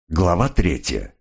Глава 3.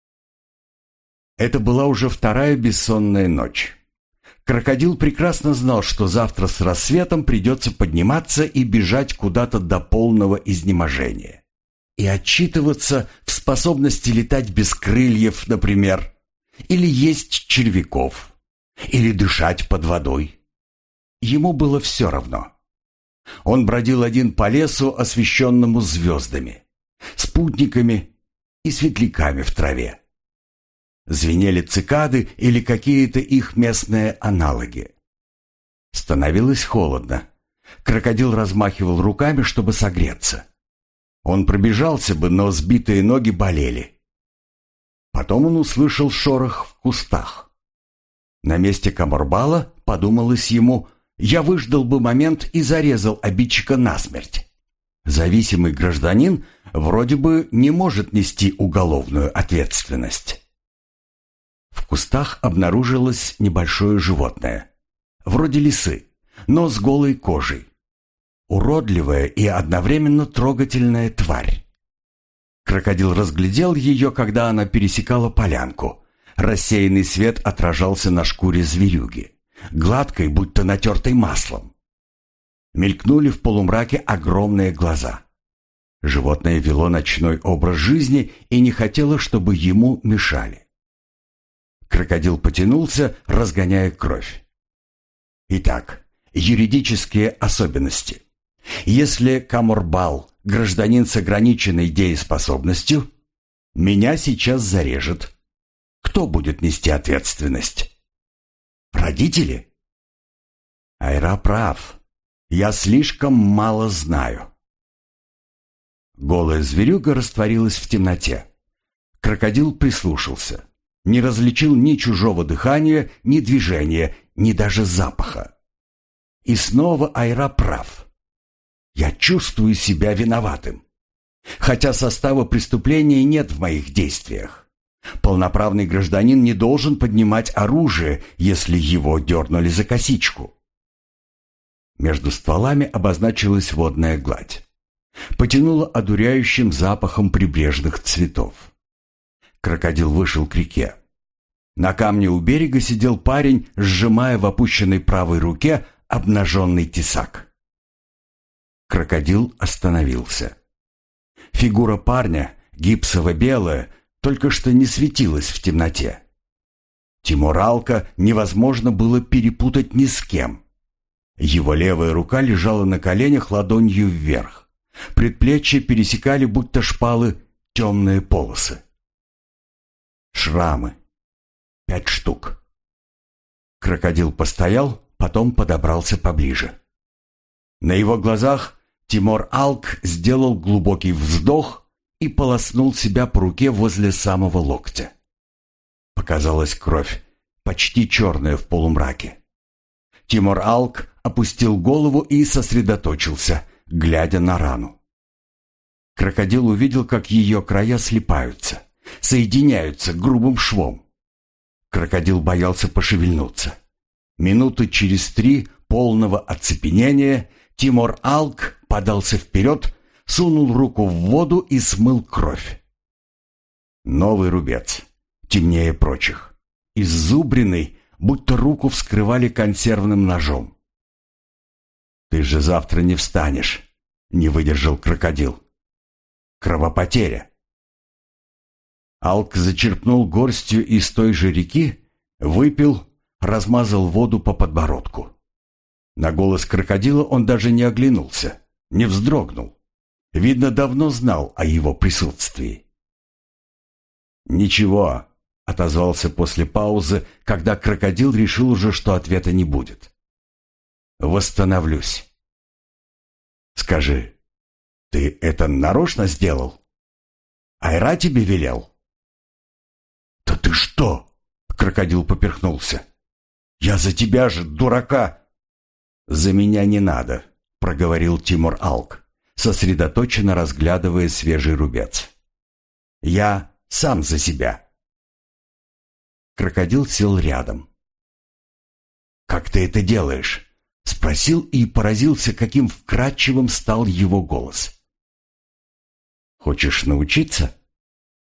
Это была уже вторая бессонная ночь. Крокодил прекрасно знал, что завтра с рассветом придется подниматься и бежать куда-то до полного изнеможения. И отчитываться в способности летать без крыльев, например, или есть червяков, или дышать под водой. Ему было все равно. Он бродил один по лесу, освещенному звездами, спутниками и светляками в траве. Звенели цикады или какие-то их местные аналоги. Становилось холодно. Крокодил размахивал руками, чтобы согреться. Он пробежался бы, но сбитые ноги болели. Потом он услышал шорох в кустах. На месте Каморбала, подумалось ему, я выждал бы момент и зарезал обидчика насмерть. Зависимый гражданин вроде бы не может нести уголовную ответственность. В кустах обнаружилось небольшое животное, вроде лисы, но с голой кожей. Уродливая и одновременно трогательная тварь. Крокодил разглядел ее, когда она пересекала полянку. Рассеянный свет отражался на шкуре зверюги, гладкой, будто натертой маслом. Мелькнули в полумраке огромные глаза. Животное вело ночной образ жизни и не хотело, чтобы ему мешали. Крокодил потянулся, разгоняя кровь. Итак, юридические особенности. Если Каморбал – гражданин с ограниченной дееспособностью, меня сейчас зарежет. Кто будет нести ответственность? Родители? Айра прав. Я слишком мало знаю. Голая зверюга растворилась в темноте. Крокодил прислушался. Не различил ни чужого дыхания, ни движения, ни даже запаха. И снова Айра прав. Я чувствую себя виноватым. Хотя состава преступления нет в моих действиях. Полноправный гражданин не должен поднимать оружие, если его дернули за косичку. Между стволами обозначилась водная гладь. Потянуло одуряющим запахом прибрежных цветов. Крокодил вышел к реке. На камне у берега сидел парень, сжимая в опущенной правой руке обнаженный тесак. Крокодил остановился. Фигура парня, гипсово-белая, только что не светилась в темноте. Тимур Алка невозможно было перепутать ни с кем. Его левая рука лежала на коленях ладонью вверх. Предплечья пересекали, будто шпалы, темные полосы. Шрамы. 5 штук. Крокодил постоял, потом подобрался поближе. На его глазах Тимур Алк сделал глубокий вздох и полоснул себя по руке возле самого локтя. Показалась кровь, почти черная в полумраке. Тимур Алк опустил голову и сосредоточился, глядя на рану. Крокодил увидел, как ее края слипаются, соединяются грубым швом. Крокодил боялся пошевельнуться. Минуты через 3 полного оцепенения Тимур Алк подался вперед, сунул руку в воду и смыл кровь. Новый рубец, темнее прочих, иззубренный, будто руку вскрывали консервным ножом. «Ты же завтра не встанешь», — не выдержал крокодил. «Кровопотеря». Алк зачерпнул горстью из той же реки, выпил, размазал воду по подбородку. На голос крокодила он даже не оглянулся, не вздрогнул. Видно, давно знал о его присутствии. «Ничего», — отозвался после паузы, когда крокодил решил уже, что ответа не будет. «Восстановлюсь». «Скажи, ты это нарочно сделал? Айра тебе велел?» «Да ты что?» — крокодил поперхнулся. «Я за тебя же, дурака!» «За меня не надо», — проговорил Тимур Алк, сосредоточенно разглядывая свежий рубец. «Я сам за себя». Крокодил сел рядом. «Как ты это делаешь?» — спросил и поразился, каким вкрадчивым стал его голос. «Хочешь научиться?»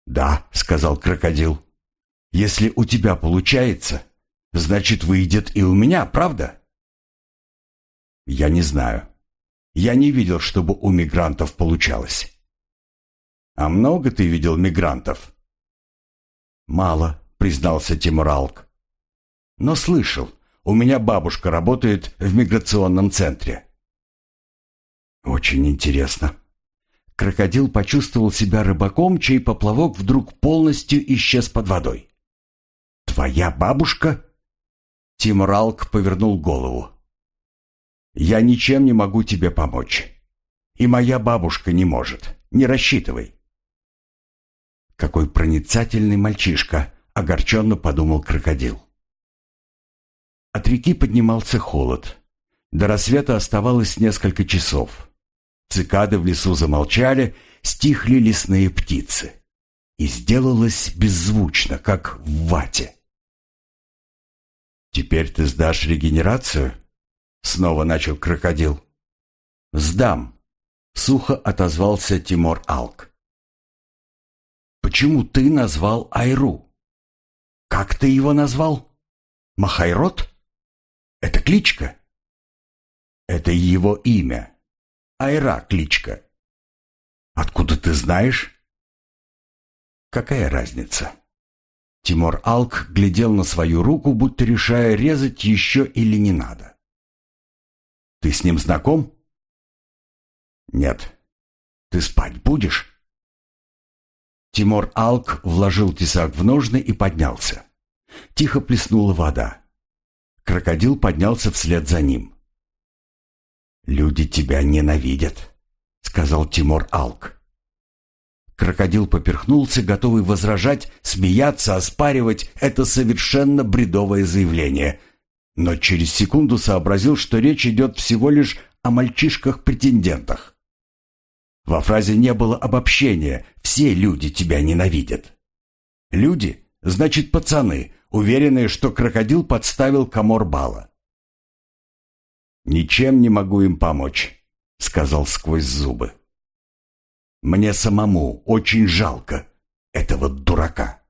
«Да», — сказал крокодил. «Если у тебя получается, значит, выйдет и у меня, правда?» «Я не знаю. Я не видел, чтобы у мигрантов получалось». «А много ты видел мигрантов?» «Мало», — признался Тимур Алк. «Но слышал, у меня бабушка работает в миграционном центре». «Очень интересно». Крокодил почувствовал себя рыбаком, чей поплавок вдруг полностью исчез под водой. «Твоя бабушка?» Тимур Алк повернул голову. «Я ничем не могу тебе помочь. И моя бабушка не может. Не рассчитывай». «Какой проницательный мальчишка», — огорченно подумал крокодил. От реки поднимался холод. До рассвета оставалось несколько часов. Цикады в лесу замолчали, стихли лесные птицы. И сделалось беззвучно, как в вате. «Теперь ты сдашь регенерацию?» — снова начал крокодил. «Сдам», — сухо отозвался Тимур Алк. «Почему ты назвал Айру? Как ты его назвал? Махайрот? Это кличка?» «Это его имя. Айра кличка». «Откуда ты знаешь?» «Какая разница?» Тимур Алк глядел на свою руку, будто решая, резать еще или не надо. «Ты с ним знаком?» «Нет. Ты спать будешь?» Тимур Алк вложил тесак в ножны и поднялся. Тихо плеснула вода. Крокодил поднялся вслед за ним. «Люди тебя ненавидят», — сказал Тимур Алк. Крокодил поперхнулся, готовый возражать, смеяться, оспаривать это совершенно бредовое заявление, но через секунду сообразил, что речь идет всего лишь о мальчишках-претендентах. Во фразе не было обобщения «все люди тебя ненавидят». «Люди» — значит пацаны, уверенные, что крокодил подставил Камор-Бала. «Ничем не могу им помочь», — сказал сквозь зубы. «Мне самому очень жалко этого дурака».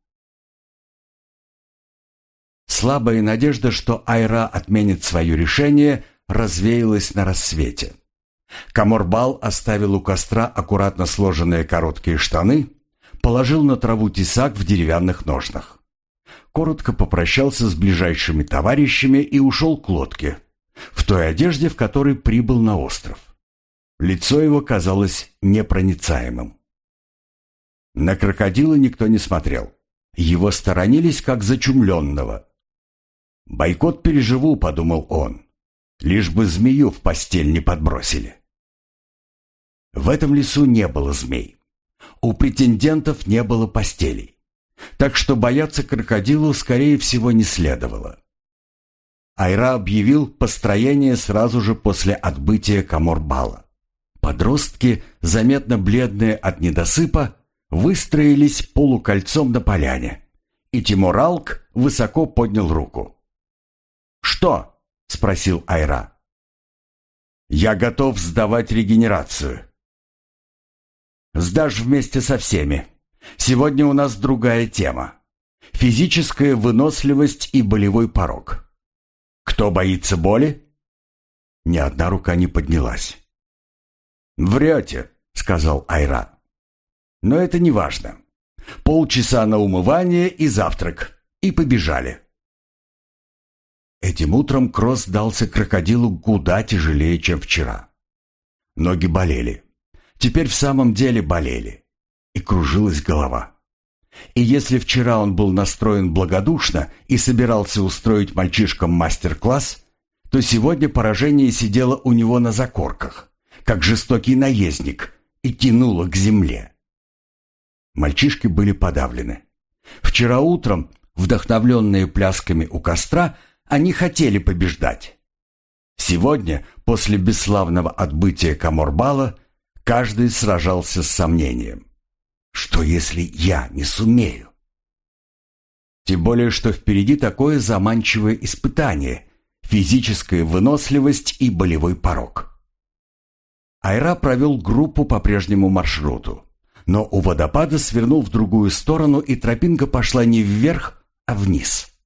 Слабая надежда, что Айра отменит свое решение, развеялась на рассвете. Камор-Бал оставил у костра аккуратно сложенные короткие штаны, положил на траву тесак в деревянных ножнах. Коротко попрощался с ближайшими товарищами и ушел к лодке, в той одежде, в которой прибыл на остров. Лицо его казалось непроницаемым. На крокодила никто не смотрел. Его сторонились как зачумленного. «Бойкот переживу», — подумал он, — «лишь бы змею в постель не подбросили». В этом лесу не было змей. У претендентов не было постелей. Так что бояться крокодилу, скорее всего, не следовало. Айра объявил построение сразу же после отбытия Камор-Бала. Подростки, заметно бледные от недосыпа, выстроились полукольцом на поляне, и Тимур Алк высоко поднял руку. «Что?» — спросил Айра. «Я готов сдавать регенерацию». «Сдашь вместе со всеми. Сегодня у нас другая тема. Физическая выносливость и болевой порог. Кто боится боли?» Ни одна рука не поднялась. «Врете», — сказал Айра. «Но это не важно. Полчаса на умывание и завтрак. И побежали». Этим утром кросс дался крокодилу куда тяжелее, чем вчера. Ноги болели. Теперь в самом деле болели. И кружилась голова. И если вчера он был настроен благодушно и собирался устроить мальчишкам мастер-класс, то сегодня поражение сидело у него на закорках, как жестокий наездник, и тянуло к земле. Мальчишки были подавлены. Вчера утром, вдохновленные плясками у костра, они хотели побеждать. Сегодня, после бесславного отбытия Камор-Бала, каждый сражался с сомнением. Что если я не сумею? Тем более, что впереди такое заманчивое испытание – физическая выносливость и болевой порог. Айра провел группу по прежнему маршруту, но у водопада свернул в другую сторону, и тропинка пошла не вверх, а вниз.